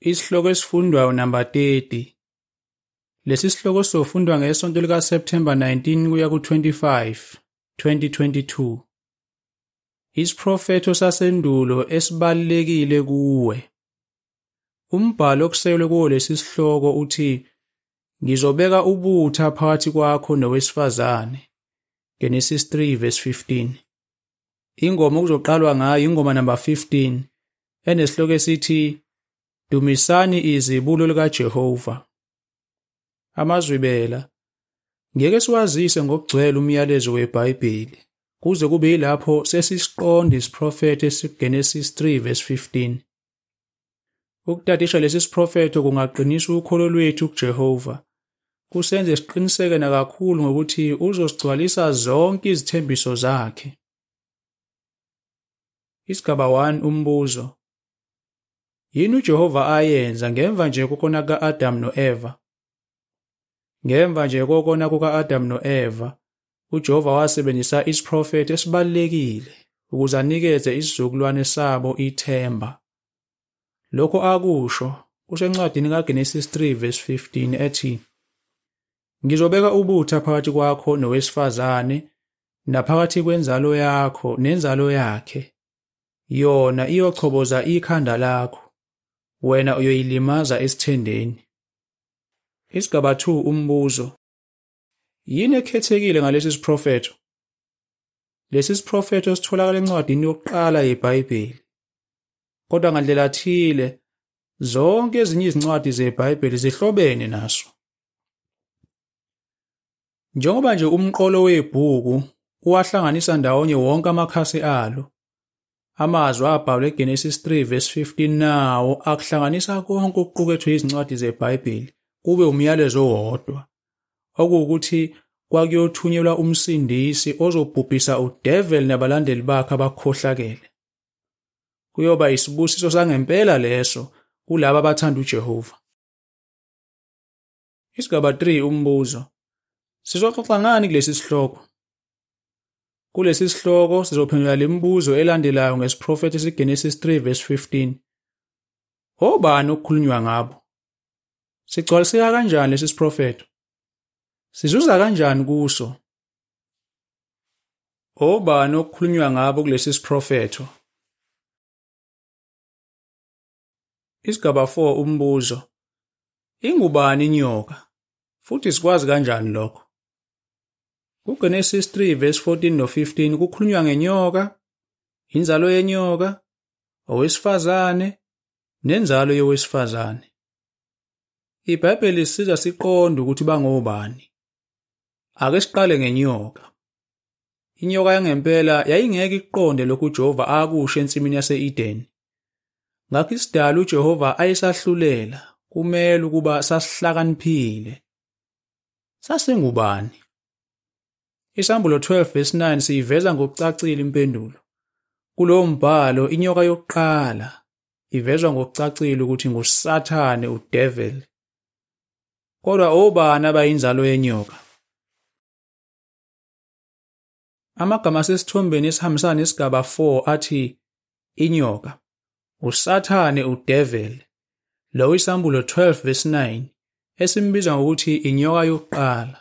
Isihloko esifundwayo number 30. Lesi sihloko sofundwa ngesonto lika September 19 kuya ku25, 2022. Isiprofetho sasendulo esibalekile kuwe. Umbhalo okusekelwe kuwo lesi sihloko uthi ngizobeka ubutha phakathi kwakho nowesifazane. Genesis 3 verse 15. Ingoma okuzoqalwa ngayo ingoma number 15 enesihloko esithi Dumisani izibulo lika Jehova. Amazwibela ngeke siwazise ngokugcwele umyalezo weBhayibheli kuze kube yilapho sesisiqonda isiprofetho esiGenesis 3 verse 15. Ukutadisha lesi siprofetho kungaqinisa ukholo lwethu kuJehova. Kusenze siqiniseke kakhulu ngokuthi uzosigcwalisa zonke izithembiso zakhe. Isigaba 1 umbuzo. Yini uJehova ayenza ngemva nje kokona ka-Adam no-Eva? Ngemva nje kokona kuka-Adam no-Eva, uJehova wasebenzisa isiprofetho esibalekile ukuze anikeze isizukulwane sabo ithemba. Lokho akusho kusencwadini kaGenesis 3 verse 15 ethi ngizobeka ubutha phakathi kwakho nowesifazane naphakathi kwenzalo yakho nenzalo yakhe. Yona iyochoboza ikhanda lakho, wena uyoyilimaza esithendeni. Isigaba 2 umbuzo. Yini ekhethekile ngalesi siprofetho? Lesi siprofetho sitholakala encwadini yokuqala yeBhayibheli. Kodwa ngandlela thile, zonke ezinye izincwadi zeBhayibheli zihlobene naso. Njengoba nje umqolo webhuku uwahlanganisa ndawonye wonke amakhasi alo, amazwi abhalwe eGenesis 3 verse 15 nawo akuhlanganisa konke okuqukethwe izincwadi zeBhayibheli kube umyalezo owodwa. Okuwukuthi kwakuyothunyelwa umsindisi ozobhubhisa uDevil nabalandeli bakhe abakhohlakele. Kuyoba isibusiso sangempela leso kulabo abathanda uJehova. Isigaba 3 umbuzo. Sizoxoxa ngani kulesi sihloko? Kulesi sihloko sizophendula lemibuzo elandelayo ngesiprofetho esiGenesis 3 verse 15. Obani okukhulunywa ngabo? Sigcwaliseka kanjani lesi siprofetho? Sizuza kanjani kuso? Obani okukhulunywa ngabo kulesi siprofetho? Isigaba 4 umbuzo. Ingubani inyoka? Futhi sikwazi kanjani lokho? KuGenesis 3 verse 14 no-15 kukhulunywa ngenyoka, inzalo yenyoka, owesifazane, nenzalo yowesifazane. IBhayibheli lisiza siqonde ukuthi bangobani. Ake siqale ngenyoka. Inyoka yangempela yayingeke iqonde lokhu uJehova akusho ensimini yase-Eden. Ngakho isidala uJehova ayesahlulela kumele ukuba sasihlakaniphile. Sasingubani? Isambulo 12 verse 9 siyiveza ngokucacile impendulo. Kulowo mbhalo inyoka yokuqala ivezwa ngokucacile ukuthi nguSathane uDevil. Kodwa obani abayinzalo yenyoka? Amagama asesithombeni esihambisana nesigaba 4 athi inyoka, uSathane uDevil. Lo isambulo 12 verse 9 esimbiza ngokuthi inyoka yokuqala.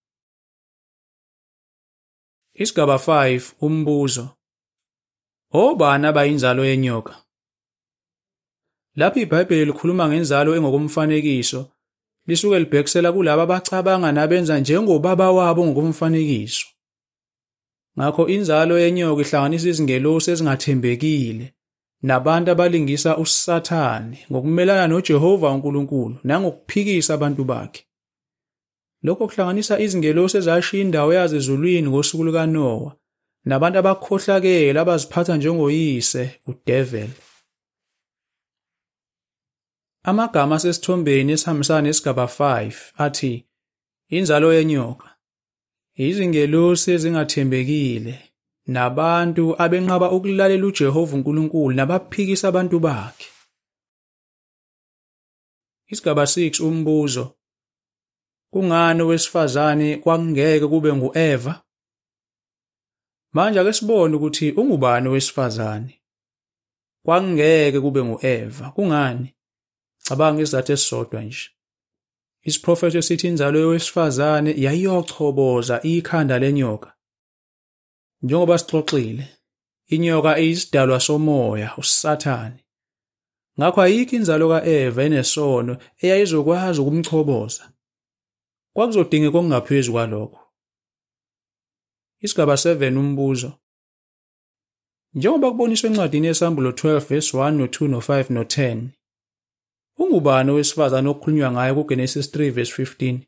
Isigaba 5 umbuzo. Obani abayinzalo yenyoka? Lapho iBhayibheli likhuluma ngenzalo engokomfanekiso, lisuke libhekisela kulabo abacabanga nabenza njengobaba wabo ngokomfanekiso. Ngakho inzalo yenyoka ihlanganisa izingelosi ezingathembekile nabantu abalingisa uSathane ngokumelana noJehova uNkulunkulu nangokuphikisa abantu bakhe. Lokho kuhlanganisa izingelosi ezashiya indawo yazo ezulwini ngosuku lukaNoah nabantu abakhohlakele abaziphatha njengoyise uDevil. Amagama asesithombeni esihambisana nesigaba 5 athi inzalo yenyoka, izingelosi ezingathembekile nabantu abenqaba ukulalela uJehova uNkulunkulu nabaphikisa abantu bakhe. Isigaba 6 umbuzo. Kungani owesifazane kwakungeke kube ngu-Eva? Manje ake sibone ukuthi ungubani owesifazane. Kwakungeke kube ngu-Eva. Kungani? Cabanga isizathu esisodwa nje. Isiprofethi esithi inzalo yowesifazane yayiyochoboza ikhanda lenyoka. Njengoba sixoxile, inyoka iyisidalwa somoya, uSathane. Ngakho ayikho inzalo kaEva enesono eyayizokwazi ukumchoboza. Kwakuzodingeka okungaphezu kwalokho. Isigaba 7 umbuzo. Njengoba kuboniswe encwadini yeSambulo 12 verse 1 no2 no5 no10. Ungubani owesifazane okukhulunywa ngayo kuGenesis 3 verse 15?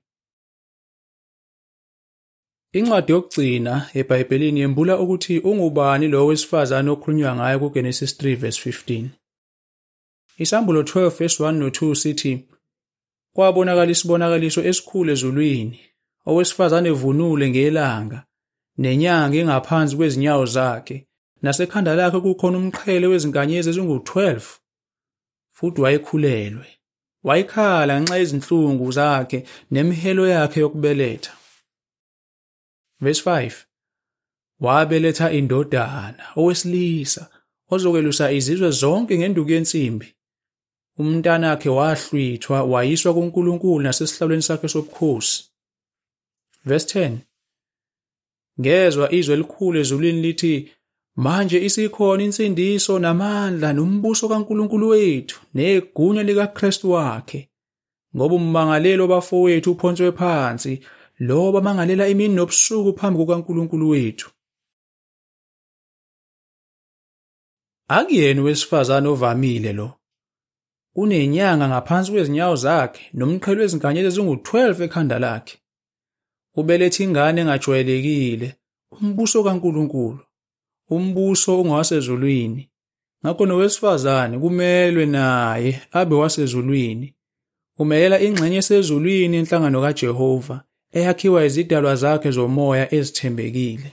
Incwadi yokugcina eBhayibhelini yembula ukuthi ungubani lo wesifazane okukhulunywa ngayo kuGenesis 3 verse 15. Isambulo 12 verse 1 no2 sithi, kwabonakala isibonakaliso esikhulu ezulwini, owesifazane evunule ngelanga, nenyanga ingaphansi kwezinyawo zakhe, nasekhanda lakhe kukhona umqhele wezinkanyezi ezingu-12, futhi wayekhulelwe. Wayikhala ngenxa yezinhlungu zakhe nemihelo yakhe yokubeletha. Verse 5. Wabeletha indodana, owesilisa, ozokwelusa izizwe zonke ngenduku yensimbi. Umntanakhe wahlwithwa wayiswa kuNkulunkulu nasesihlalweni sakhe sobukhosi. Verse 10. Ngezwa izwi elikhulu ezulwini lithi, manje isikhona insindiso namandla nombuso kaNkulunkulu wethu negunya likaKristu wakhe, ngoba ummangalelo wabafowethu uphonswe phansi, lo bamangalela imini nobusuku phambi kukaNkulunkulu wethu. Akuyena owesifazane ovamile lo. Unenyanga ngaphansi kwezinyawo zakhe nomqhele wezinkanyezi ezingu-12 ekhanda lakhe. Ubelethe ingane engajwayelekile, umbuso kaNkulunkulu, umbuso ongawasezulwini. Ngakho nowesifazane kumelwe naye abe wasezulwini. Umelela ingxenye esezulwini inhlangano kaJehova, eyakhiwa izidalwa zakhe zomoya ezithembekile.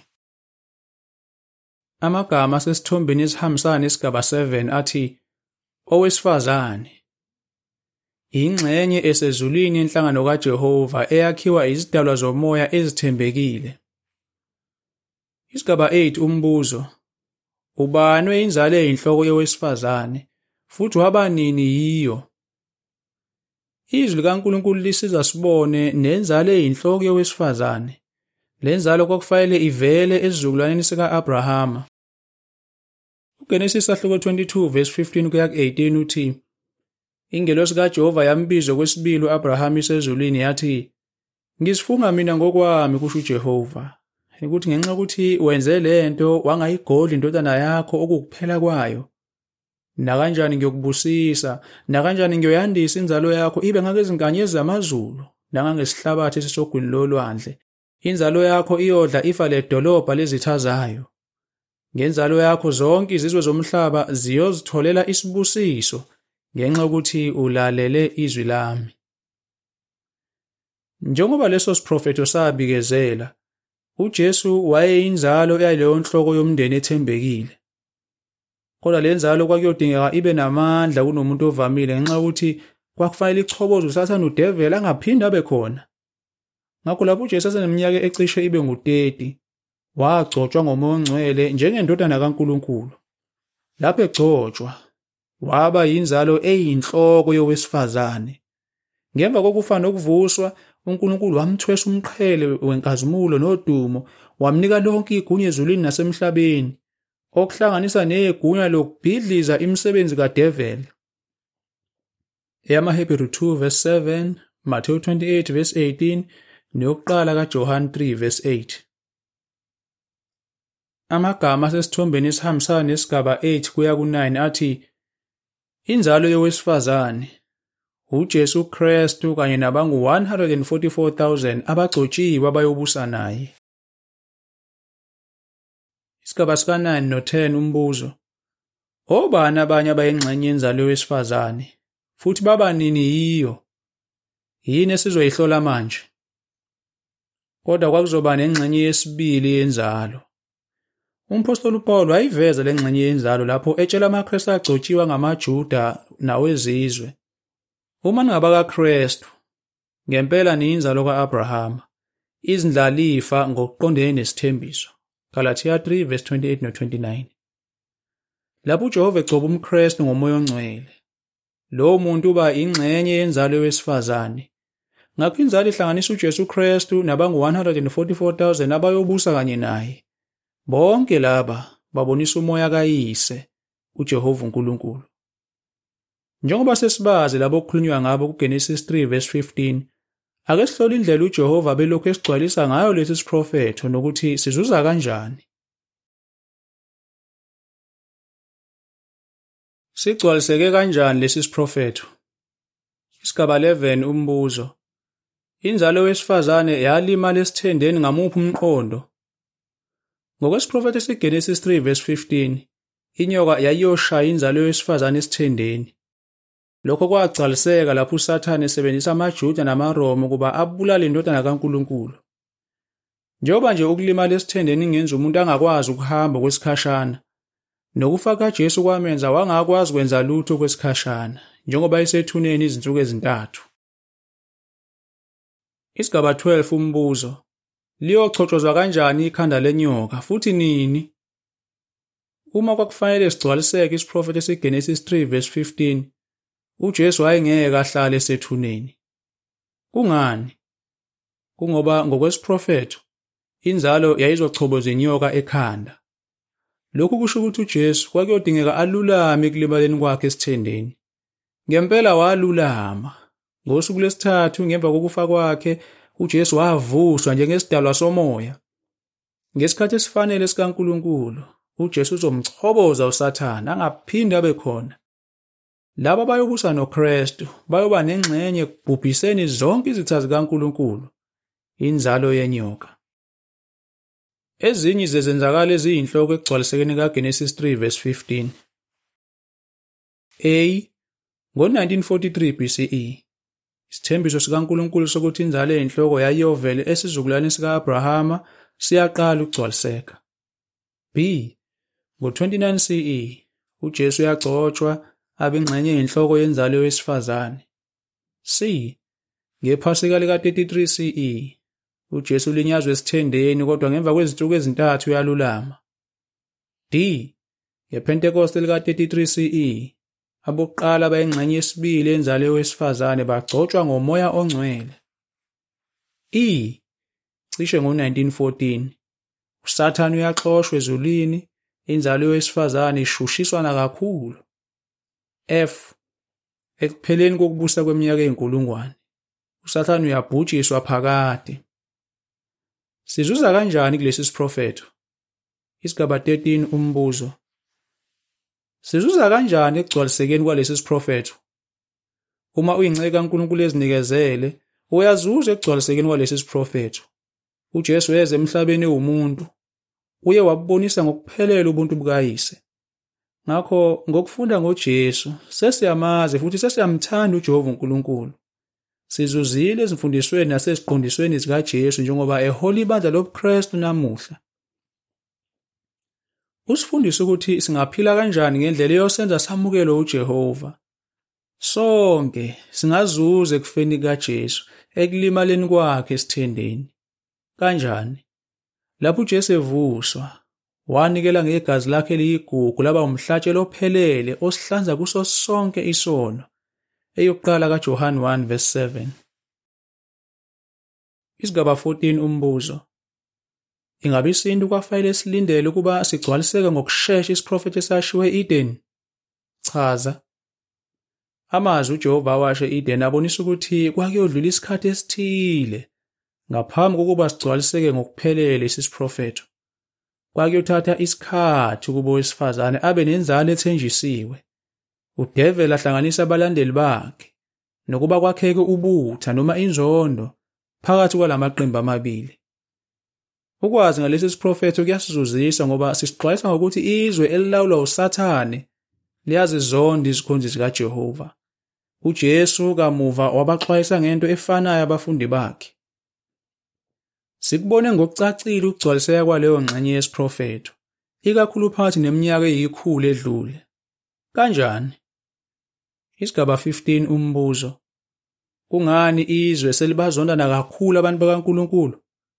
Amagama asesithombeni esihambisana nesigaba 7 athi, owesifazane, ingxenye esezulwini inhlangano kaJehova eyakhiwa izidalwa zomoya ezithembekile. Isigaba 8 umbuzo. Ubani oyinzalo eyinhloko yowesifazane, futhi wabanini yiyo? Izwi likaNkulunkulu lisiza sibone nenzalo eyinhloko yowesifazane. Le nzalo kwakufanele ivele esizukulwaneni sika-Abrahama. UGenesis 22 verse 15 kuya ku-18 uthi, ingelosi kaJehova yambiza okwesibili u-Abrahama isezulwini yathi, ngisifunga mina ngokwami kusho uJehova, ukuthi ngenxa ukuthi wenze lento wangayigodla indodana yakho okukuphela kwayo, nakanjani ngiyokubusisa, nakanjani ngiyoyandisa inzalo yakho ibe ngakezinkanyezi zamazulu, nangangesihlabathi esisogwini lolwandle. Inzalo yakho iyodla ifa ledolobha lezitha zayo. Ngenzalo yakho zonke izizwe zomhlaba ziyozitholela isibusiso ngenxa yokuthi ulalele izwi lami. Njengoba leso siprofeto sabikezela, uJesu wayeyinzalo yaleyo nhloko yomndeni ethembekile. Kodwa le nzalo kwakuyodingeka ibe namandla kunomuntu ovamile ngenxa yokuthi kwakufanele ichoboze uSathane udevela angaphinde abe khona. Ngakho lapho uJesu eseneminyaka ecishe ibe ngu-30, wagcotshwa ngoMoya oNgcwele njengendodana kaNkulunkulu. Lapho egcotshwa, waba yinzalo eyinhloko yowesifazane. Ngemva kokufa nokuvuswa, uNkulunkulu wamthwesa umqhele wenkazimulo nodumo, wamnika lonke igunya ezulwini nasemhlabeni, okuhlanganisa negunya lokubhidliza imisebenzi kadeveli. EmaHebheru 2 verse 7, Mateyu 28 verse 18, neyokuqala kaJohane 3 verse 8. Amagama asesithombeni esihambisana nesigaba 8 kuya ku-9 athi, inzalo yowesifazane, uJesu Kristu kanye nabangu-144,000 abagcotshiwe abayobusa naye. Isigaba sika-9 no-10 umbuzo. Obani abanye abayingxenye yenzalo yowesifazane, futhi babanini yiyo? Yini esizoyihlola manje? Kodwa kwakuzoba nengxenye yesibili yenzalo. Umpostoli uPaul wayiveza le ngxenye yenzalo lapho etshela amaKristu agcotshiwe ngamaJuda nawezizwe. Uma ningabakaKristu, ngempela niyinzalo ka-Abrahama, izindlalifa ngokuqondene nesithembiso. Galatia 3 verse 28 no 29. Lapho uJehova egcoba umKristu ngoMoya oNgcwele, Lo muntu uba ingxenye yenzalo yowesifazane. Ngakho inzalo ihlanganisa uJesu Kristu nabangu-144,000 abayobusa kanye naye. Bonke laba babonisa umoya kaYise, uJehova uNkulunkulu. Njengoba sesibazi labo okukhulunywa ngabo kuGenesis 3:15, ake sihlole indlela uJehova belokhu esigcwalisa ngayo lesi siprofetho nokuthi sizuza kanjani. Sigcwaliseke kanjani lesi siprofetho? Isigaba 11 umbuzo. Inzalo yowesifazane yalimala esithendeni ngamuphi umqondo? Ngokwesiprofetho seGenesis 3:15, inyoka yayiyoshaya inzalo yowesifazane esithendeni. Lokho kwagcwaliseka lapho uSathane esebenzisa amaJuda namaRoma ukuba abulale indodana kaNkulunkulu. Njengoba nje ukulimala esithendeni ingenza umuntu angakwazi ukuhamba kwesikhashana, nokufa kaJesu kwamenza wangakwazi kwenza lutho kwesikhashana, njengoba esethuneni izinsuku ezintathu. Isigaba 12 umbuzo. Liyochotshozwa kanjani ikhanda lenyoka futhi nini? Uma kwakufanele sigcwaliseke isiprofetho seGenesis 3:15, uJesu wayengeke ahlale esethuneni. Kungani? Kungoba ngokwesiprofetho inzalo yayizochoboza inyoka ekhanda. Lokhu kusho ukuthi uJesu kwakuyodingeka alulame ekulimaleni kwakhe esithendeni. Ngempela walulama. Ngosuku lwesithathu ngemva kokufa kwakhe, uJesu wavuswa njengesidalwa somoya. Ngesikhathi esifanele sikaNkulunkulu, uJesu uzomchoboza uSathane angaphindi abe khona. Laba bayobusa noKristu bayoba nengxenye ekubhubhiseni zonke izitha zikaNkulunkulu, inzalo yenyoka. Ezinye zezenzakalo eziyinhloko ekugcwalisekeni kaGenesis 3:15. A. Ngo-1943 BCE, isithembiso sikaNkulunkulu sokuthi inzalo eyinhloko yayiyovele esizukulwaneni sika-Abrahama siyaqala ukugcwaliseka. B. Ngo-29 CE, uJesu yagcotshwa abengxenye yinhloko yenzalo yowesifazane. C. Ngephasika lika-33 CE, uJesu ulinyazwe esithendeni kodwa ngemva kwezinsuku ezintathu uyalulama. D. NgePentekoste lika-33 CE, abokuqala bayingxenye yesibili yenzalo yowesifazane bagcotshwa ngomoya ongcwele. E. Cishe ngo-1914, uSathane uyaxoshwa ezulwini, inzalo yowesifazane ishushiswana kakhulu. F. Ekupheleni kokubusa kweminyaka eyinkulungwane, uSathane uyabhujiswa phakade. Sizuza kanjani kulesi siprofetho? Isigaba 13 umbuzo. Sizuza kanjani ekugcwalisekeni kwalesi siprofetho? Uma uyingceke kaNkulunkulu ezinikezele, uyazuza ekugcwalisekeni kwalesi siprofetho. uJesu eze emhlabeni ewumuntu, uye wabonisa ngokuphelele ubuntu bukaYise. Ngakho ngokufunda ngoJesu, sesiyamazi futhi sesiyamthanda uJehova uNkulunkulu. Sizuzile ezimfundisweni naseziqondisweni zikaJesu njengoba ehola ibandla lobuKristu namuhla. Usifundisa ukuthi singaphila kanjani ngendlela eyosenza samukele uJehova. Sonke singazuza ekufeni kaJesu, ekulimaleni kwakhe esithendeni. Kanjani? Lapho uJesu evuswa, wanikela ngegazi lakhe eliyigugu laba umhlatshelo ophelele osihlanza kuso sonke isono. Eyokuqala kaJohane 1:7. Isigaba 14 umbuzo. Ingabe isintu kwafanele silindele ukuba sigcwaliseke ngokusheshsha isiprofetho esashiwe e-Eden? Chaza. Amazwi uJehova awasho e-Eden abonisa ukuthi kwakuyodlula isikhathi esithile ngaphambi kokuba sigcwaliseke ngokuphelele isiprofetho. Kwakuyothatha isikhathi ukuba owesifazane abe nenzalo ethenjisiwe. UDevil ahlanganisa abalandeli bakhe nokuba kwakheke ubutha noma inzondo phakathi kwalamaqembu amabili. Ukwazi ngalesi siprofetho kuyasizuzisa ngoba sisixwayisa ngokuthi izwe elilawulwa uSathane liyazi zonke izikhonzi zikaJehova. uJesu kamuva wabaxwayisa ngento efanayo abafundi bakhe. Sikubone ngokucacile ukugcwaliseka kwaleyo ngxenye yesiprofetho, ikakhulu phakathi neminyaka eyikhulu edlule. Kanjani? Isigaba 15 umbuzo. Kungani izwe selibazondana kakhulu abantu bakaNkulunkulu?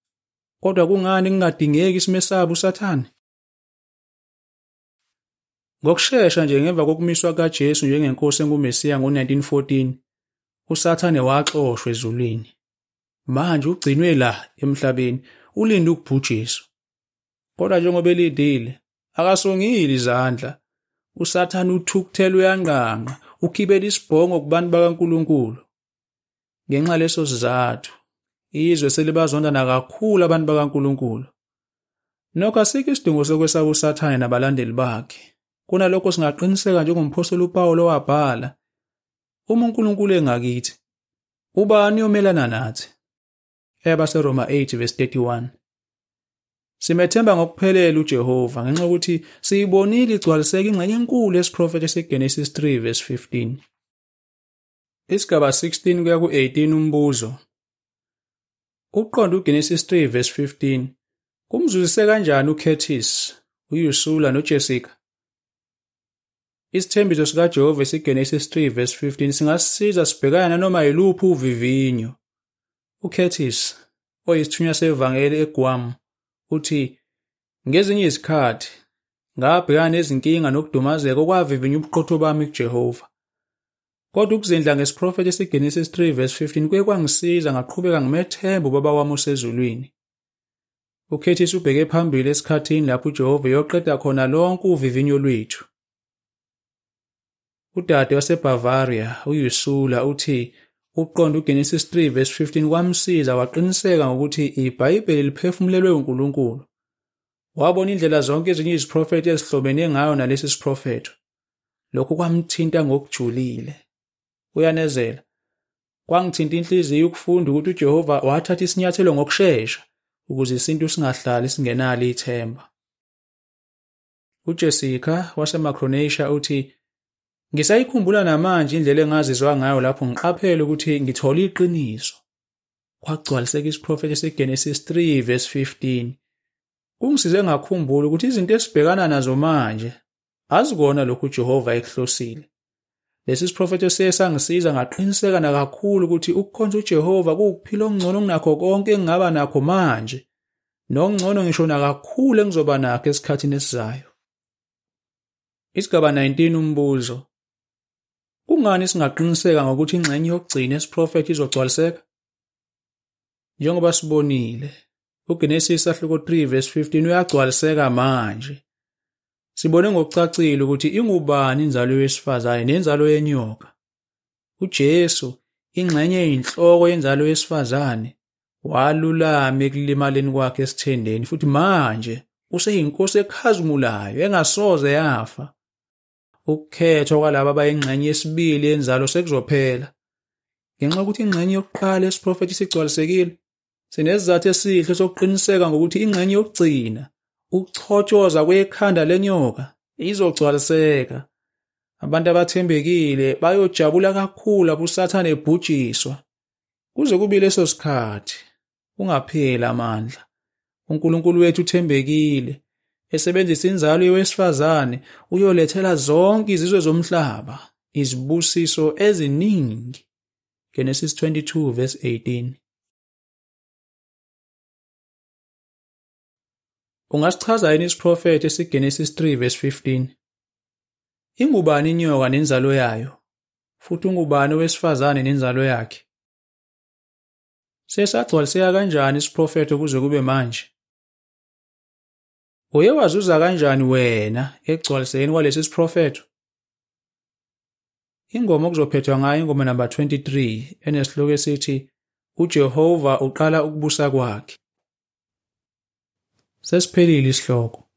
Kodwa kungani kungadingeki isimesabo uSathane? Ngokusheshsha nje ngemva kokumiswa kaJesu njengenkosi enguMesiya ngo-1914, uSathane waxoshwa ezulwini. Manje ugcinwe la emhlabeni ulinde ukubhujiswa. Kodwa njengoba elindile, akasongile izandla. USathane uthukuthele uyanqanga, ukhibela isibhongo kubantu bakaNkulunkulu. Ngenxa leso sizathu, izwe selibazondana kakhulu abantu bakaNkulunkulu. Nokho asikho isidingo sokwesaba uSathane nabalandeli bakhe. Kunalokho singaqiniseka njengomphostoli uPawulo wabhala, uma uNkulunkulu engakithi, ubani omelana nathi? EyabaseRoma 8:31. Simethemba ngokuphelele uJehova ngenxa yokuthi siyibonile igcwaliseka ingxenye enkulu yesiprofethi eseGenesis 3:15. Isigaba 16 kuya ku-18 umbuzo. Uqonda uGenesis 3:15. Kumzuzise kanjani uCurtis, uUrsula noJessica? Isithembiso sikaJehova eseGenesis 3:15 singasisiza sibhekana noma yiluphi uvivinyo. UCurtis, oyisithunywa sevangeli eGuam, uthi, ngezinye izikhathi, ngabhekana nezinkinga nokudumazeka okwavivinya ubuqotho bami kuJehova. Kodwa ukuzindla ngesiprofethi eseGenesis 3:15 kuye kwangisiza ngaqhubeka ngimethemba ubaba wami osezulwini. UCurtis ubheke phambili esikhathini lapho uJehova eyoqeda khona lonke uvivinyo lwethu. Udade waseBavaria, uUrsula, uthi uqonda uGenesis 3:15 kwamsiza waqiniseka ngokuthi iBhayibheli liphefumulelwe uNkulunkulu. Wabona indlela zonke ezinye iziprofethi ezihlobene ngayo nalesi siprofetho. Lokhu kwamthinta ngokujulile. Uyanezela. Kwangithinta inhliziyo ukufunda ukuthi uJehova wathatha isinyathelo ngokusheshsha ukuze isintu singahlali singenalo ithemba. uJessica waseMicronesia uthi, ngisayikhumbula namanje indlela engazizwa ngayo lapho ngiqaphela ukuthi ngithola iqiniso. Kwagcwaliseka isiprofethi eseGenesis 3:15. Kungisize ngakhumbula ukuthi izinto esibhekana nazo manje azikona lokhu uJehova ekuhlosile. Lesi siprofethi sesangisiza ngaqiniseka nakakhulu ukuthi ukukhonza uJehova kuwukuphila okungcono kunakho konke engingaba nakho manje, nokungcono ngisho nakakhulu engizoba nakho esikhathini esizayo. Isigaba 19 umbuzo. Kungani singaqiniseka ngokuthi ingxenye yokugcina yesiprofethi izogcwaliseka? Njengoba sibonile, uGenesis ahluko 3:15 uyagcwaliseka manje. Sibone ngokucacile ukuthi ingubani inzalo yesifazane nenzalo yenyoka. uJesu, ingxenye eyinhloko yenzalo yesifazane, walulama ekulimaleni kwakhe esithendeni futhi manje useyinkosi ekhazimulayo engasoze yafa. Ukukhethwa kwalabo abayingxenye yesibili yenzalo sekuzophela. Ngenxa yokuthi ingxenye yokuqala yesiprofethi sigcwalisekile, sinesizathu esihle sokuqiniseka ngokuthi ingxenye yokugcina, ukuchotshoza kwekhanda lenyoka, izogcwaliseka. Abantu abathembekile bayojabula kakhulu lapho uSathane ebhujiswa. Kuze kube leso sikhathi, ungapheli amandla. uNkulunkulu wethu uthembekile, esebenzisa inzalo yowesifazane uyolethela zonke izizwe zomhlaba izibusiso eziningi. Genesis 22:18. Ungasichaza yini isiprofethi esiGenesis 3:15? Ingubani inyoka nenzalo yayo, futhi ungubani owesifazane nenzalo yakhe? Sesagcwaliseka kanjani isiprofethi kuze kube manje? Uye wazuza kanjani wena ekugcwalisekeni kwalesi siprofethi? Ingoma okuzophethwa ngayo ingoma number 23 enesihloko esithi uJehova uqala ukubusa kwakhe. Sesiphelile isihloko.